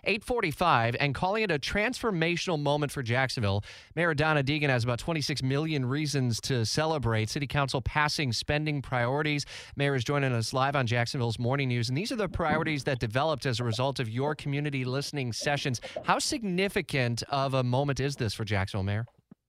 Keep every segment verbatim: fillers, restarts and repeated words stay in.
eight forty-five, and calling it a transformational moment for Jacksonville. Mayor Donna Deegan has about twenty-six million reasons to celebrate. City Council passing spending priorities. Mayor is joining us live on Jacksonville's Morning News, and these are the priorities that developed as a result of your community listening sessions. How significant of a moment is this for Jacksonville, Mayor?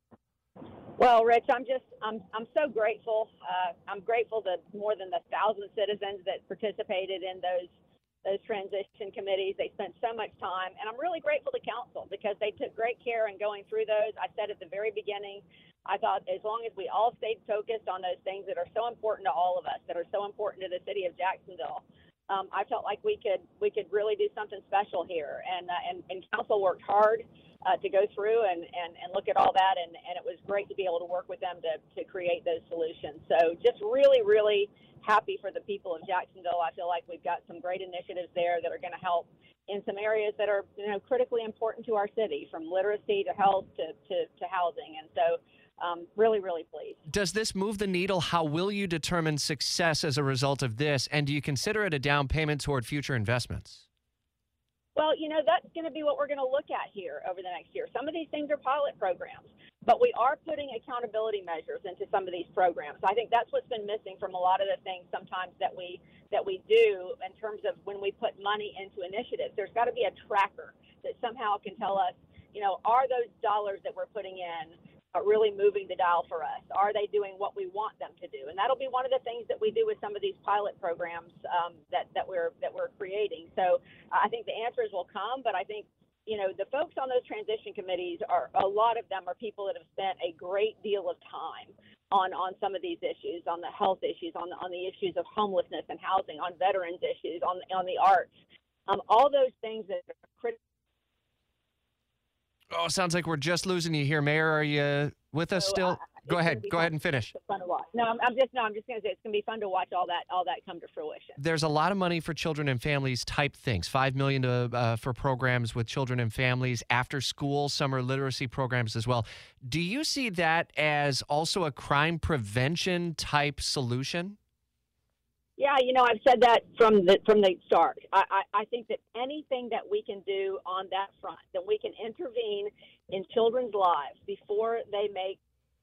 Well, Rich, I'm just, I'm, I'm so grateful. Uh, I'm grateful to more than the thousand citizens that participated in those, those transition committees. They spent so much time, and I'm really grateful to council because they took great care in going through those. I said at the very beginning, I thought as long as we all stayed focused on those things that are so important to all of us, that are so important to the city of Jacksonville, um, I felt like we could, we could really do something special here. And, uh, and, and council worked hard Uh, to go through and, and, and look at all that, and, and it was great to be able to work with them to, to create those solutions. So just really, really happy for the people of Jacksonville. I feel like we've got some great initiatives there that are going to help in some areas that are, you know, critically important to our city, from literacy to health to, to, to housing. And so um, really, really pleased. Does this move the needle? How will you determine success as a result of this? And do you consider it a down payment toward future investments? Well, you know, that's going to be what we're going to look at here over the next year. Some of these things are pilot programs, but we are putting accountability measures into some of these programs. I think that's what's been missing from a lot of the things sometimes that we that we do in terms of when we put money into initiatives. There's got to be a tracker that somehow can tell us, you know, are those dollars that we're putting in really moving the dial for us? Are they doing what we want them to do? And that'll be one of the things that we do with some of these pilot programs um, that that we're that we're creating. So uh, I think the answers will come, but I think, you know, the folks on those transition committees are, a lot of them are people that have spent a great deal of time on on some of these issues, on the health issues, on the, on the issues of homelessness and housing, on veterans issues, on on the arts, um, all those things that are critical. Oh, sounds like we're just losing you here, Mayor. Are you with us So, still? uh, Go it's ahead. gonna be Go fun- ahead and finish. It's fun to watch. No, I'm, I'm just no. I'm just going to say it's going to be fun to watch all that all that come to fruition. There's a lot of money for children and families type things. Five million to, uh, for programs with children and families, after school, summer literacy programs as well. Do you see that as also a crime prevention type solution? Yeah, you know, I've said that from the from the start. I, I, I think that anything that we can do on that front, that we can intervene in children's lives before they make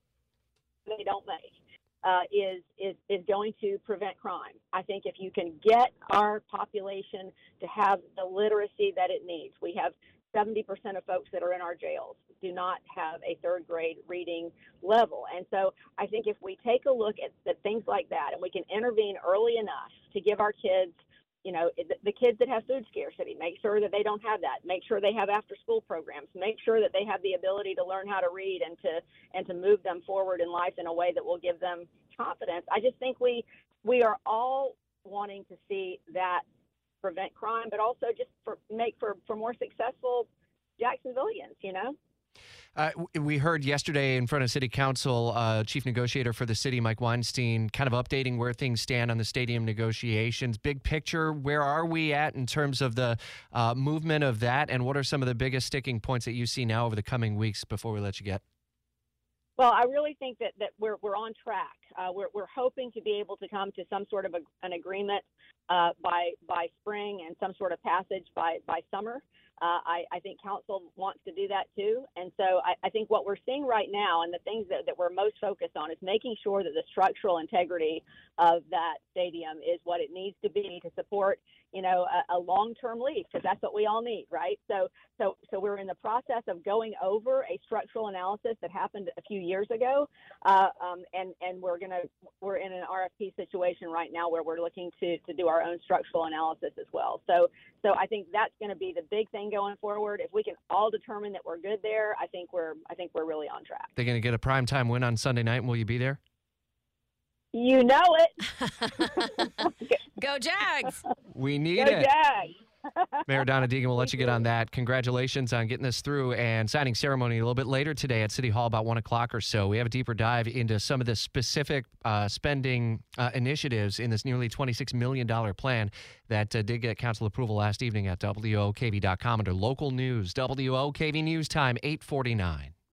they don't make, uh, is is is going to prevent crime. I think if you can get our population to have the literacy that it needs, we have seventy percent of folks that are in our jails do not have a third grade reading level. And so I think if we take a look at, at things like that, and we can intervene early enough to give our kids, you know, the, the kids that have food scarcity, make sure that they don't have that, make sure they have after school programs, make sure that they have the ability to learn how to read and to and to move them forward in life in a way that will give them confidence. I just think we we are all wanting to see that prevent crime, but also just for make for, for more successful Jacksonvillians, you know? Uh, we heard yesterday in front of City Council, uh, Chief Negotiator for the city, Mike Weinstein, kind of updating where things stand on the stadium negotiations. Big picture, where are we at in terms of the uh, movement of that, and what are some of the biggest sticking points that you see now over the coming weeks before we let you get? Well, I really think that, that we're we're on track. Uh, we're we're hoping to be able to come to some sort of a, an agreement uh, by by spring and some sort of passage by by summer. Uh, I, I think council wants to do that too. And so I, I think what we're seeing right now, and the things that, that we're most focused on, is making sure that the structural integrity of that stadium is what it needs to be to support, you know, a, a long-term lease, because that's what we all need, right? So, so, so we're in the process of going over a structural analysis that happened a few years ago, uh, um, and and we're gonna we're in an R F P situation right now where we're looking to to do our own structural analysis as well. So, so I think that's going to be the big thing going forward. If we can all determine that we're good there, I think we're I think we're really on track. They're going to get a primetime win on Sunday night. Will you be there? You know it. Go Jags! We need Go it. Jags. Mayor Donna Deegan will let you get on that. Congratulations on getting this through, and signing ceremony a little bit later today at City Hall about one o'clock or so. We have a deeper dive into some of the specific uh, spending uh, initiatives in this nearly twenty-six million dollars plan that uh, did get council approval last evening at W O K V dot com under local news. W O K V News Time, eight forty-nine.